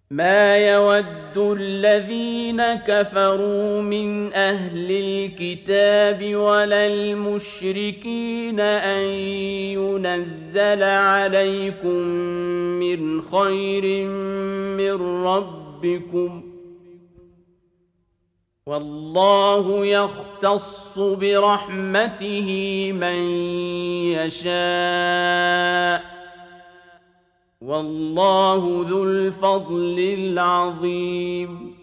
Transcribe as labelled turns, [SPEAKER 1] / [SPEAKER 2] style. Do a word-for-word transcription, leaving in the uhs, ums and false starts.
[SPEAKER 1] ما يود الذين كفروا من أهل الكتاب ولا المشركين أن ينزل عليكم من خير من ربكم، والله يختص برحمته من يشاء، والله ذو الفضل العظيم.